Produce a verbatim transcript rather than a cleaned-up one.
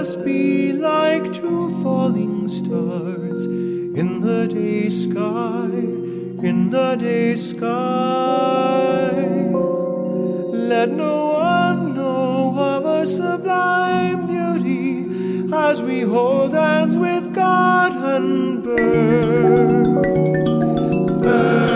us be like two falling stars in the day sky, in the day sky. Let no one know of our sublime beauty as we hold hands with God and burn, burn.